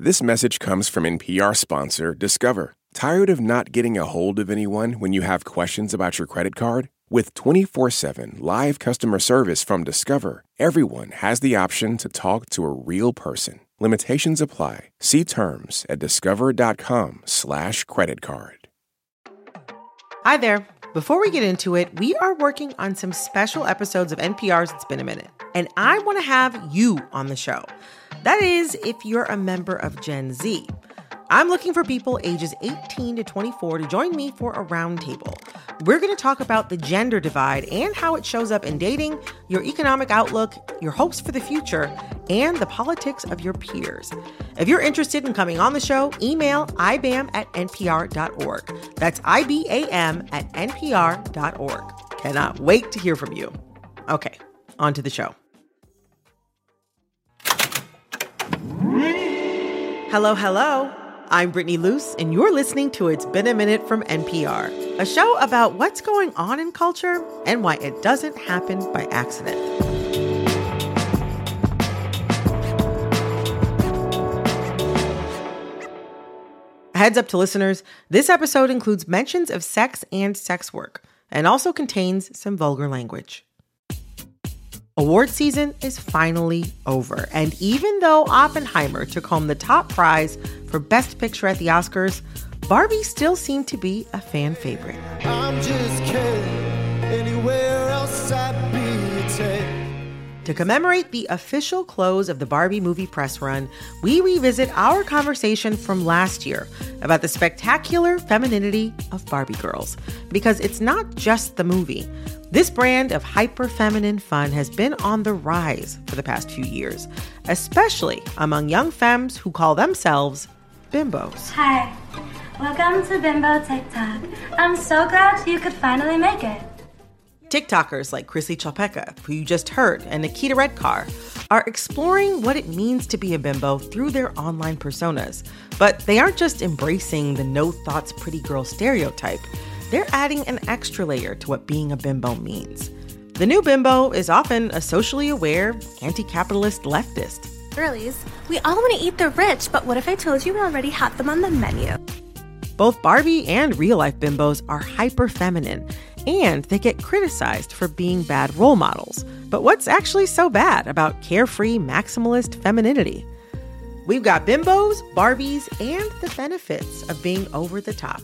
This message comes from NPR sponsor Discover. Tired of not getting a hold of anyone when you have questions about your credit card? With 24/7 live customer service from Discover, everyone has the option to talk to a real person. Limitations apply. See terms at discover.com/creditcard. Hi there. Before we get into it, we are working on some special episodes of NPR's It's Been a Minute, and I want to have you on the show. That is, if you're a member of Gen Z. I'm looking for people ages 18 to 24 to join me for a roundtable. We're going to talk about the gender divide and how it shows up in dating, your economic outlook, your hopes for the future, and the politics of your peers. If you're interested in coming on the show, email ibam@npr.org. That's IBAM@npr.org. Cannot wait to hear from you. Okay, on to the show. Hello, hello. I'm Brittany Luce, and you're listening to It's Been a Minute from NPR, a show about what's going on in culture and why it doesn't happen by accident. Heads up to listeners, this episode includes mentions of sex and sex work, and also contains some vulgar language. Award season is finally over, and even though Oppenheimer took home the top prize for Best Picture at the Oscars, Barbie still seemed to be a fan favorite. I'm just kidding. Anywhere else I'd be to commemorate the official close of the Barbie movie press run, we revisit our conversation from last year about the spectacular femininity of Barbie girls. Because it's not just the movie. This brand of hyper-feminine fun has been on the rise for the past few years, especially among young femmes who call themselves bimbos. Hi, welcome to Bimbo TikTok. I'm so glad you could finally make it. TikTokers like Chrissy Chopeka, who you just heard, and Nikita Redcar are exploring what it means to be a bimbo through their online personas. But they aren't just embracing the no-thoughts pretty girl stereotype. They're adding an extra layer to what being a bimbo means. The new bimbo is often a socially aware, anti-capitalist leftist. Girlies, we all want to eat the rich, but what if I told you we already had them on the menu? Both Barbie and real-life bimbos are hyper-feminine, and they get criticized for being bad role models. But what's actually so bad about carefree, maximalist femininity? We've got bimbos, Barbies, and the benefits of being over the top.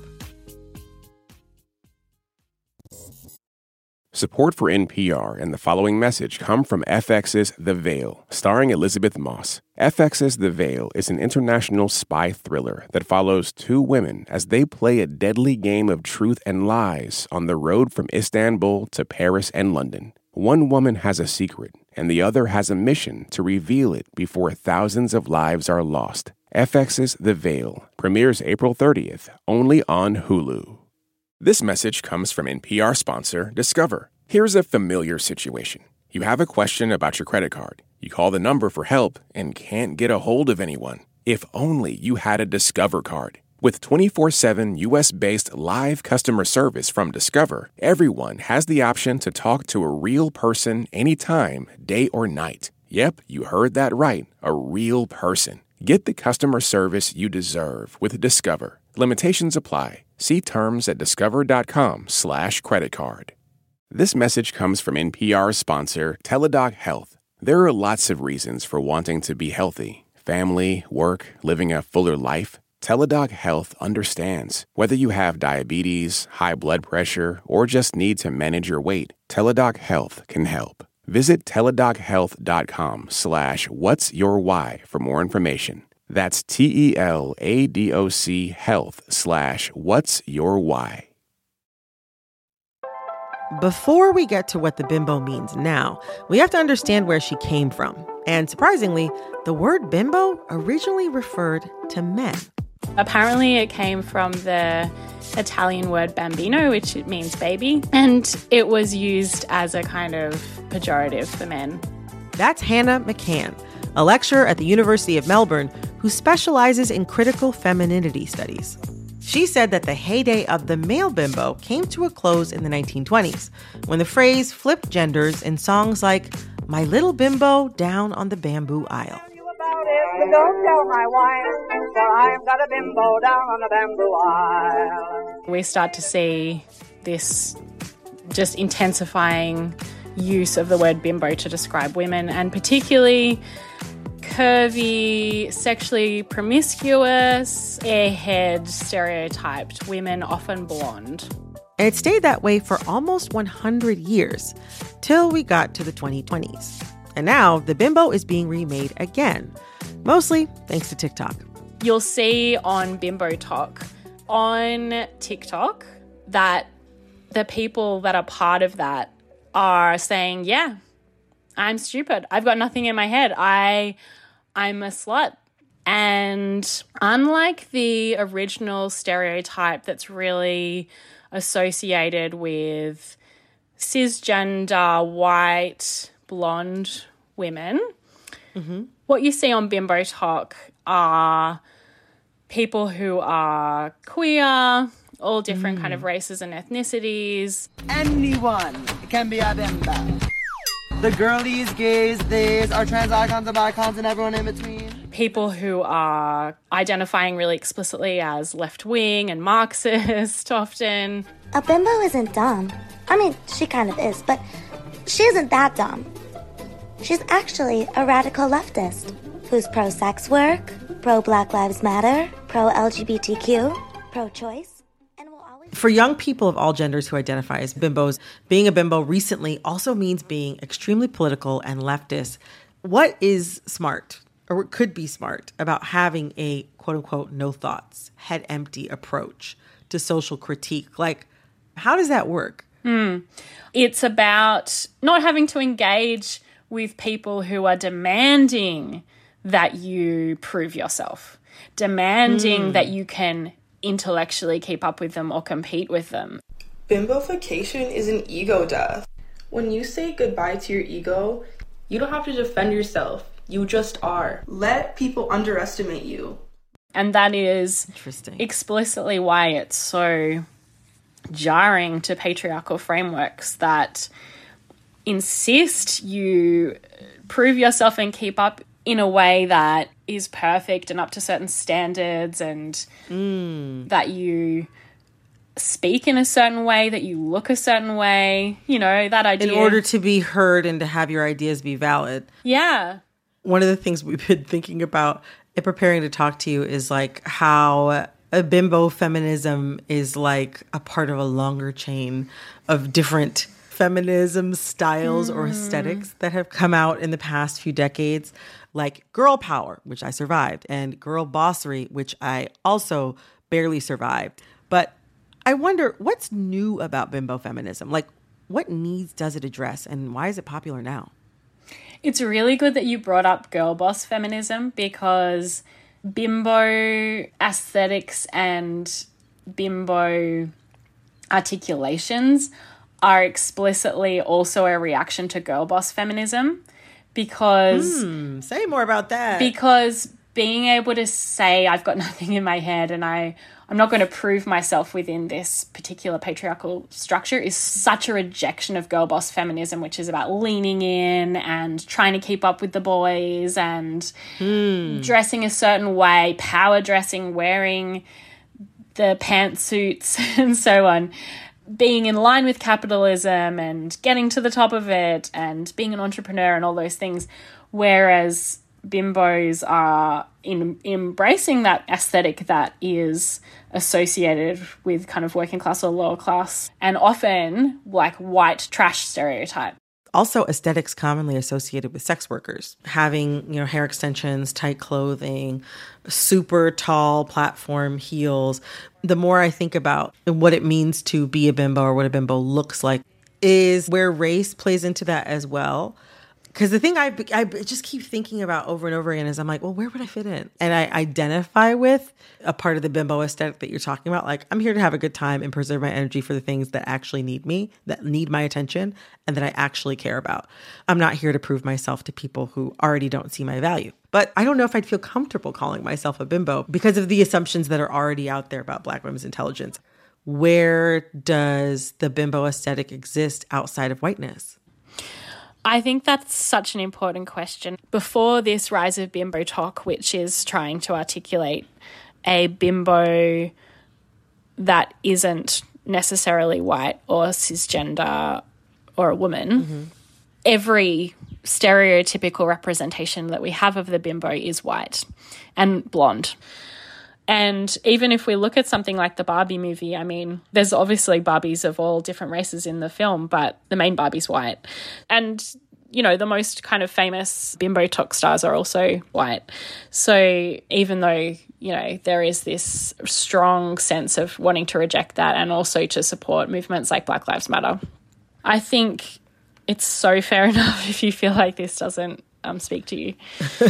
Support for NPR and the following message come from FX's The Veil, starring Elizabeth Moss. FX's The Veil is an international spy thriller that follows two women as they play a deadly game of truth and lies on the road from Istanbul to Paris and London. One woman has a secret, and the other has a mission to reveal it before thousands of lives are lost. FX's The Veil premieres April 30th, only on Hulu. This message comes from NPR sponsor Discover. Here's a familiar situation. You have a question about your credit card. You call the number for help and can't get a hold of anyone. If only you had a Discover card. With 24/7 U.S.-based live customer service from Discover, everyone has the option to talk to a real person anytime, day or night. Yep, you heard that right, a real person. Get the customer service you deserve with Discover. Limitations apply. See terms at discover.com/creditcard. This message comes from NPR sponsor Teladoc Health. There are lots of reasons for wanting to be healthy. Family, work, living a fuller life. Teladoc Health understands. Whether you have diabetes, high blood pressure, or just need to manage your weight, Teladoc Health can help. Visit teladochealth.com/whatsyourwhy for more information. That's TELADOC health/whatsyourwhy. Before we get to what the bimbo means now, we have to understand where she came from. And surprisingly, the word bimbo originally referred to men. Apparently it came from the Italian word bambino, which means baby, and it was used as a kind of pejorative for men. That's Hannah McCann, a lecturer at the University of Melbourne who specializes in critical femininity studies. She said that the heyday of the male bimbo came to a close in the 1920s, when the phrase flipped genders in songs like My Little Bimbo Down on the Bamboo Aisle. Don't tell my wife. I've got a bimbo down on the bamboo isle. We start to see this just intensifying use of the word bimbo to describe women, and particularly curvy, sexually promiscuous, airhead, stereotyped women, often blonde. And it stayed that way for almost 100 years, till we got to the 2020s. And now the bimbo is being remade again, mostly thanks to TikTok. You'll see on Bimbo Talk on TikTok that the people that are part of that are saying, yeah, I'm stupid. I've got nothing in my head. I'm a slut. And unlike the original stereotype that's really associated with cisgender, white, blonde women, what you see on Bimbo Talk are people who are queer, all different kind of races and ethnicities. Anyone can be a bimbo. The girlies, gays, theys, our trans icons, and icons, and everyone in between. People who are identifying really explicitly as left-wing and Marxist often. A bimbo isn't dumb. I mean, she kind of is, but she isn't that dumb. She's actually a radical leftist who's pro-sex work, pro-Black Lives Matter, pro-LGBTQ, pro-choice. For young people of all genders who identify as bimbos, being a bimbo recently also means being extremely political and leftist. What is smart, or what could be smart, about having a quote-unquote no thoughts, head empty approach to social critique? Like, how does that work? It's about not having to engage with people who are demanding that you prove yourself, demanding that you can intellectually keep up with them or compete with them. Bimbofication is an ego death. When you say goodbye to your ego, you don't have to defend yourself. You just are. Let people underestimate you. And that is explicitly why it's so jarring to patriarchal frameworks that insist you prove yourself and keep up in a way that is perfect and up to certain standards, and that you speak in a certain way, that you look a certain way, you know, that idea. In order to be heard and to have your ideas be valid. Yeah. One of the things we've been thinking about in preparing to talk to you is like how a bimbo feminism is like a part of a longer chain of different feminism styles or aesthetics that have come out in the past few decades, like girl power, which I survived, and girl bossery, which I also barely survived. But I wonder, what's new about bimbo feminism? Like, what needs does it address, and why is it popular now? It's really good that you brought up girl boss feminism, because bimbo aesthetics and bimbo articulations are explicitly also a reaction to girl boss feminism, because... say more about that. Because being able to say, I've got nothing in my head and I'm not going to prove myself within this particular patriarchal structure is such a rejection of girl boss feminism, which is about leaning in and trying to keep up with the boys and dressing a certain way, power dressing, wearing the pantsuits and so on. Being in line with capitalism and getting to the top of it and being an entrepreneur and all those things, whereas bimbos are embracing that aesthetic that is associated with kind of working class or lower class and often like white trash stereotype. Also, aesthetics commonly associated with sex workers, having, you know, hair extensions, tight clothing, super tall platform heels. The more I think about what it means to be a bimbo or what a bimbo looks like is where race plays into that as well. Because the thing I just keep thinking about over and over again is I'm like, well, where would I fit in? And I identify with a part of the bimbo aesthetic that you're talking about. Like, I'm here to have a good time and preserve my energy for the things that actually need me, that need my attention, and that I actually care about. I'm not here to prove myself to people who already don't see my value. But I don't know if I'd feel comfortable calling myself a bimbo because of the assumptions that are already out there about Black women's intelligence. Where does the bimbo aesthetic exist outside of whiteness? I think that's such an important question. Before this rise of bimbo talk, which is trying to articulate a bimbo that isn't necessarily white or cisgender or a woman, every stereotypical representation that we have of the bimbo is white and blonde. And even if we look at something like the Barbie movie, I mean, there's obviously Barbies of all different races in the film, but the main Barbie's white. And, you know, the most kind of famous bimbo talk stars are also white. So even though, you know, there is this strong sense of wanting to reject that and also to support movements like Black Lives Matter, I think it's so fair enough if you feel like this doesn't speak to you.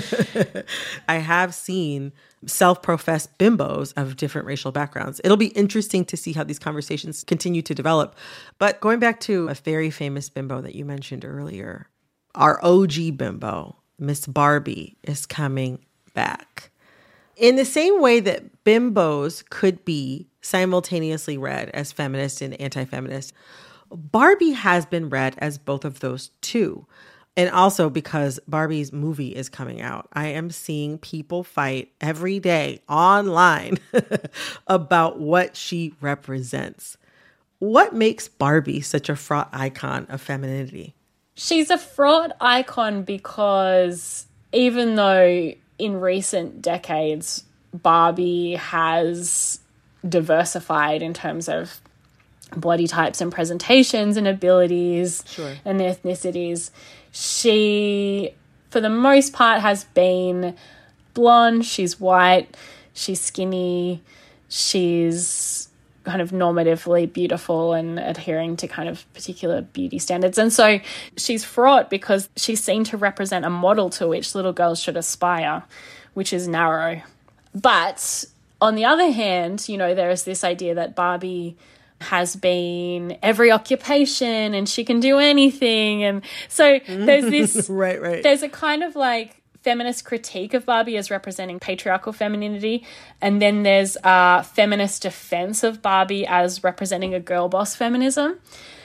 I have seen self-professed bimbos of different racial backgrounds. It'll be interesting to see how these conversations continue to develop. But going back to a very famous bimbo that you mentioned earlier, our OG bimbo, Miss Barbie, is coming back. In the same way that bimbos could be simultaneously read as feminist and anti-feminist, Barbie has been read as both of those too. And also because Barbie's movie is coming out, I am seeing people fight every day online about what she represents. What makes Barbie such a fraught icon of femininity? She's a fraught icon because even though in recent decades Barbie has diversified in terms of body types and presentations and abilities and ethnicities, she, for the most part, has been blonde, she's white, she's skinny, she's kind of normatively beautiful and adhering to kind of particular beauty standards. And so she's fraught because she's seen to represent a model to which little girls should aspire, which is narrow. But on the other hand, you know, there is this idea that Barbie has been every occupation and she can do anything. And so there's this, right. There's a kind of like feminist critique of Barbie as representing patriarchal femininity. And then there's a feminist defense of Barbie as representing a girl boss feminism.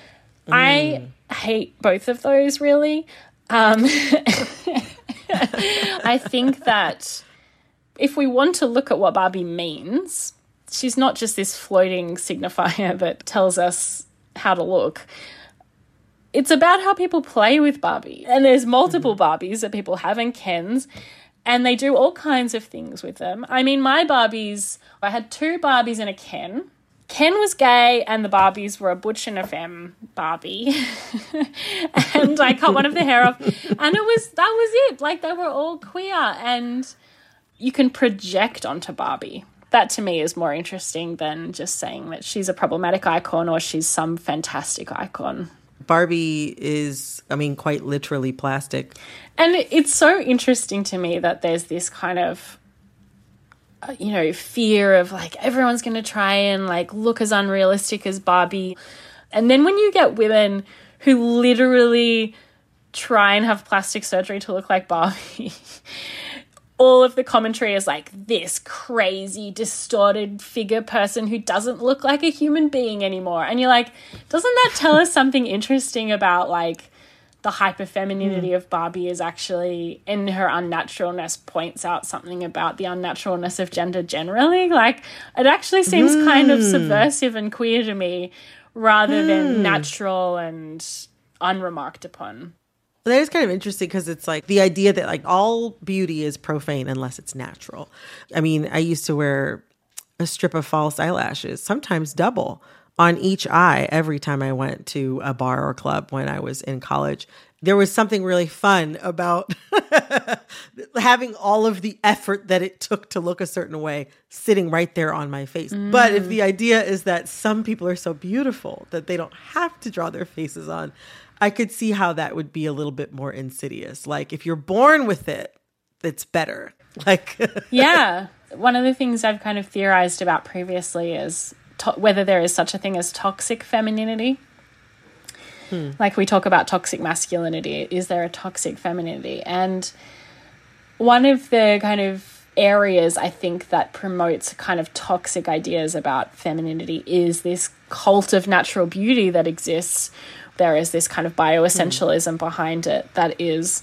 I hate both of those, really. I think that if we want to look at what Barbie means, she's not just this floating signifier that tells us how to look. It's about how people play with Barbie. And there's multiple Barbies that people have and Kens, and they do all kinds of things with them. I mean, my Barbies, I had 2 Barbies and a Ken. Ken was gay and the Barbies were a butch and a femme Barbie. And I cut one of the hair off and that was it. Like, they were all queer, and you can project onto Barbie. That to me is more interesting than just saying that she's a problematic icon or she's some fantastic icon. Barbie is, I mean, quite literally plastic. And it's so interesting to me that there's this kind of, you know, fear of like everyone's going to try and like look as unrealistic as Barbie. And then when you get women who literally try and have plastic surgery to look like Barbie, all of the commentary is like this crazy, distorted figure person who doesn't look like a human being anymore. And you're like, doesn't that tell us something interesting about like the hyperfemininity of Barbie is actually, in her unnaturalness, points out something about the unnaturalness of gender generally? Like, it actually seems kind of subversive and queer to me rather than natural and unremarked upon. That is kind of interesting because it's like the idea that like all beauty is profane unless it's natural. I mean, I used to wear a strip of false eyelashes, sometimes double, on each eye every time I went to a bar or club when I was in college. There was something really fun about having all of the effort that it took to look a certain way sitting right there on my face. But if the idea is that some people are so beautiful that they don't have to draw their faces on, I could see how that would be a little bit more insidious. Like, if you're born with it, it's better. Like, yeah. One of the things I've kind of theorized about previously is whether there is such a thing as toxic femininity. Like, we talk about toxic masculinity. Is there a toxic femininity? And one of the kind of areas I think that promotes kind of toxic ideas about femininity is this cult of natural beauty that exists. There is this kind of bioessentialism behind it that is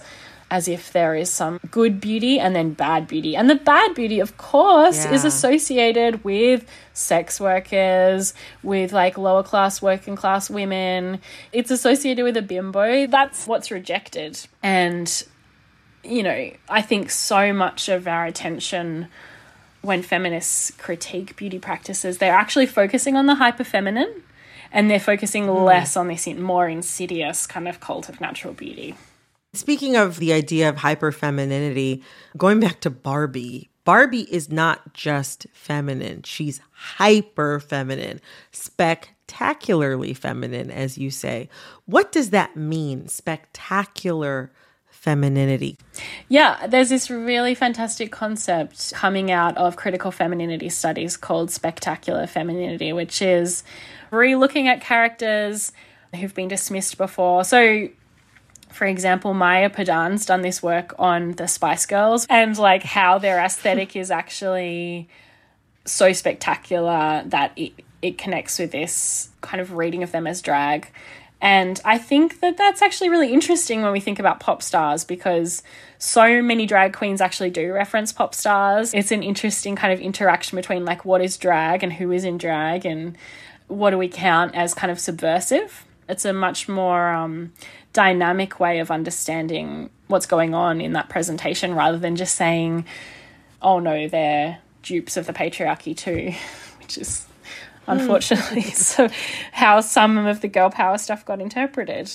as if there is some good beauty and then bad beauty. And the bad beauty, of course, is associated with sex workers, with like lower class, working class women. It's associated with a bimbo. That's what's rejected. And, you know, I think so much of our attention when feminists critique beauty practices, they're actually focusing on the hyper-feminine, and they're focusing less on this more insidious kind of cult of natural beauty. Speaking of the idea of hyperfemininity, going back to Barbie, Barbie is not just feminine. She's hyper feminine, spectacularly feminine, as you say. What does that mean, spectacular femininity? Yeah, there's this really fantastic concept coming out of critical femininity studies called spectacular femininity, which is re-looking at characters who've been dismissed before. So, for example, Maya Padan's done this work on the Spice Girls and like how their aesthetic is actually so spectacular that it connects with this kind of reading of them as drag. And I think that that's actually really interesting when we think about pop stars, because so many drag queens actually do reference pop stars. It's an interesting kind of interaction between like what is drag and who is in drag and what do we count as kind of subversive. It's a much more dynamic way of understanding what's going on in that presentation, rather than just saying, oh no, they're dupes of the patriarchy too, which is unfortunately so how some of the girl power stuff got interpreted.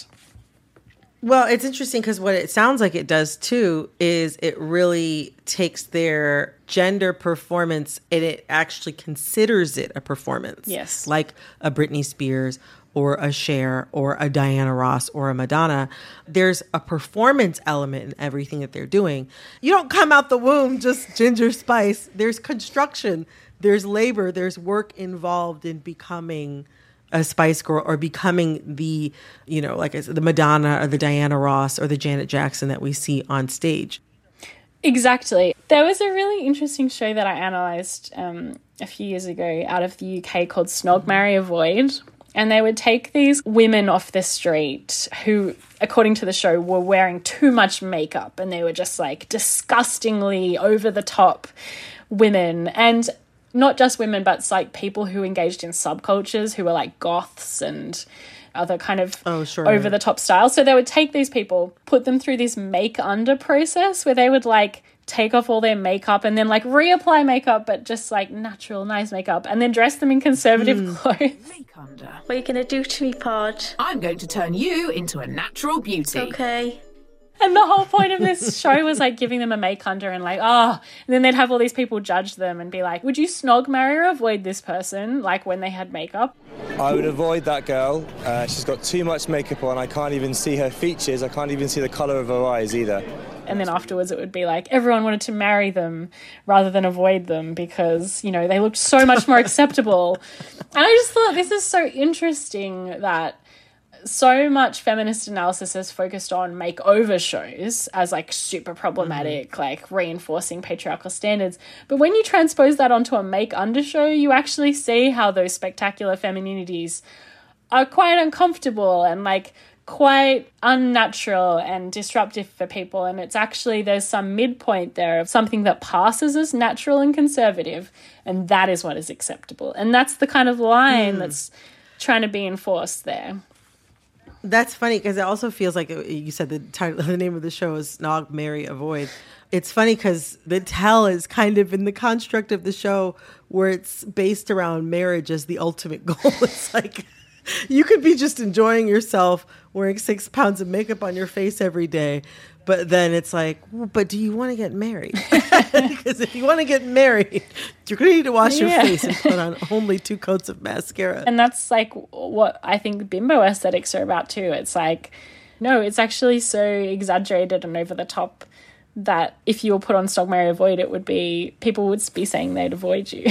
Well, it's interesting because what it sounds like it does too is it really takes their gender performance and it actually considers it a performance. Yes. Like a Britney Spears or a Cher or a Diana Ross or a Madonna. There's a performance element in everything that they're doing. You don't come out the womb just Ginger Spice. There's construction, there's labor, there's work involved in becoming a Spice Girl or becoming the, you know, like I said, the Madonna or the Diana Ross or the Janet Jackson that we see on stage. Exactly. There was a really interesting show that I analysed a few years ago out of the UK called Snog, Marry, Avoid. And they would take these women off the street who, according to the show, were wearing too much makeup, and they were just like disgustingly over the top women. And not just women, but like people who engaged in subcultures who were like goths and other kind of over the top style. So they would take these people, put them through this make under process where they would like take off all their makeup and then like reapply makeup, but just like natural, nice makeup, and then dress them in conservative clothes. Make under. What are you going to do to me, Pod? I'm going to turn you into a natural beauty. Okay. And the whole point of this show was like giving them a make under and like, and then they'd have all these people judge them and be like, would you snog, marry, or avoid this person? Like when they had makeup. I would avoid that girl. She's got too much makeup on. I can't even see her features. I can't even see the colour of her eyes either. And then afterwards it would be like everyone wanted to marry them rather than avoid them because, you know, they looked so much more acceptable. And I just thought this is so interesting that so much feminist analysis is focused on makeover shows as like super problematic, like reinforcing patriarchal standards. But when you transpose that onto a make under show, you actually see how those spectacular femininities are quite uncomfortable and like quite unnatural and disruptive for people. And it's actually, there's some midpoint there of something that passes as natural and conservative, and that is what is acceptable. And that's the kind of line that's trying to be enforced there. That's funny because it also feels like you said the title, the name of the show is Snog, Marry, Avoid. It's funny because the tell is kind of in the construct of the show where it's based around marriage as the ultimate goal. It's like you could be just enjoying yourself wearing 6 pounds of makeup on your face every day. But then it's like, well, but do you want to get married? Because if you want to get married, you're going to need to wash your face and put on only 2 coats of mascara. And that's like what I think bimbo aesthetics are about too. It's like, no, it's actually so exaggerated and over the top that if you were put on Snog, Marry, Avoid, it would be, people would be saying they'd avoid you.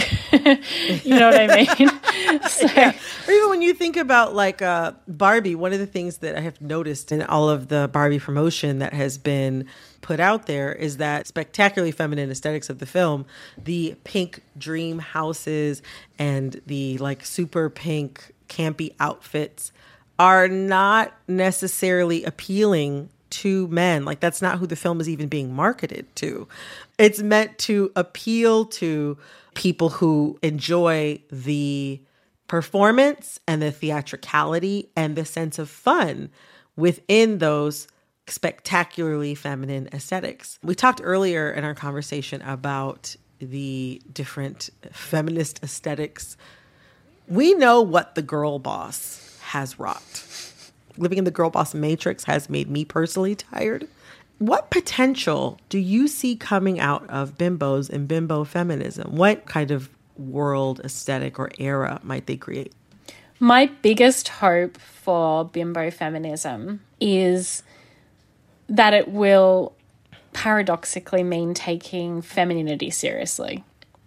You know what I mean? So. Yeah. Or even when you think about like Barbie, one of the things that I have noticed in all of the Barbie promotion that has been put out there is that spectacularly feminine aesthetics of the film, the pink dream houses and the like super pink campy outfits are not necessarily appealing to men. Like, that's not who the film is even being marketed to. It's meant to appeal to people who enjoy the performance and the theatricality and the sense of fun within those spectacularly feminine aesthetics. We talked earlier in our conversation about the different feminist aesthetics. We know what the girl boss has wrought. Living in the girl boss matrix has made me personally tired. What potential do you see coming out of bimbos and bimbo feminism? What kind of world, aesthetic, or era might they create? My biggest hope for bimbo feminism is that it will paradoxically mean taking femininity seriously.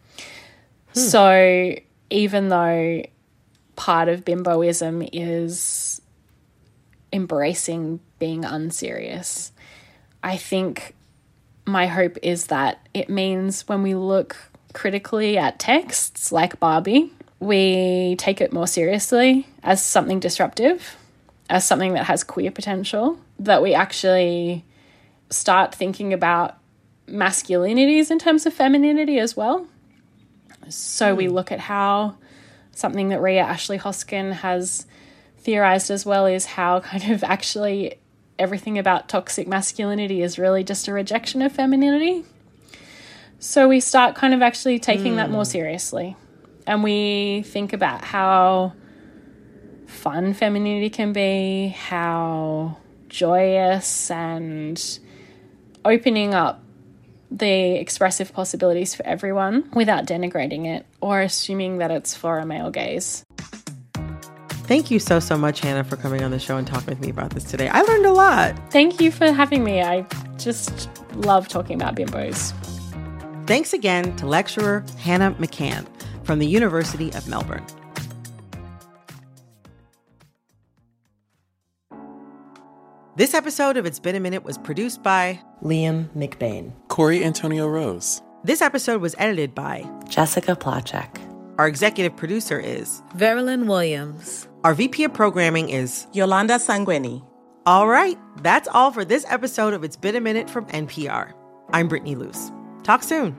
So even though part of bimboism is embracing being unserious, I think my hope is that it means when we look critically at texts like Barbie, we take it more seriously as something disruptive, as something that has queer potential, that we actually start thinking about masculinities in terms of femininity as well. So we look at how something that Ria Ashley Hoskin has theorized as well is how kind of actually everything about toxic masculinity is really just a rejection of femininity. So we start kind of actually taking that more seriously. And we think about how fun femininity can be, how joyous and opening up the expressive possibilities for everyone without denigrating it or assuming that it's for a male gaze. Thank you so much, Hannah, for coming on the show and talking with me about this today. I learned a lot. Thank you for having me. I just love talking about bimbos. Thanks again to lecturer Hannah McCann from the University of Melbourne. This episode of It's Been a Minute was produced by Liam McBain, Corey Antonio Rose. This episode was edited by Jessica Placzek. Our executive producer is Verilyn Williams. Our VP of programming is Yolanda Sanguini. All right, that's all for this episode of It's Been a Minute from NPR. I'm Brittany Luce. Talk soon.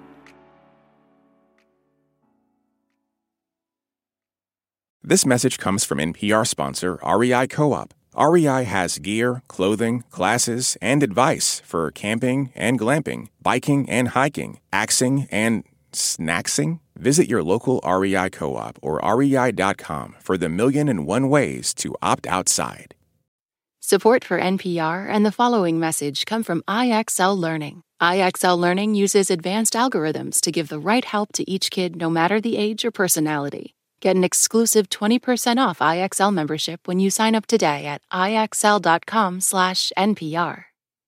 This message comes from NPR sponsor REI Co-op. REI has gear, clothing, classes, and advice for camping and glamping, biking and hiking, axing and snacksing. Visit your local REI Co-op or rei.com for the 1,000,001 ways to opt outside. Support for NPR and the following message come from IXL Learning. IXL Learning uses advanced algorithms to give the right help to each kid no matter the age or personality. Get an exclusive 20% off IXL membership when you sign up today at IXL.com/NPR.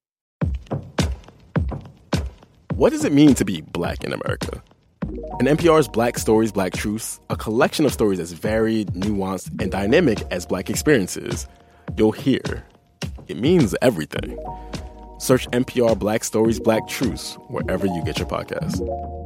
What does it mean to be Black in America? In NPR's Black Stories, Black Truths, a collection of stories as varied, nuanced, and dynamic as Black experiences, you'll hear it means everything. Search NPR Black Stories, Black Truths wherever you get your podcasts.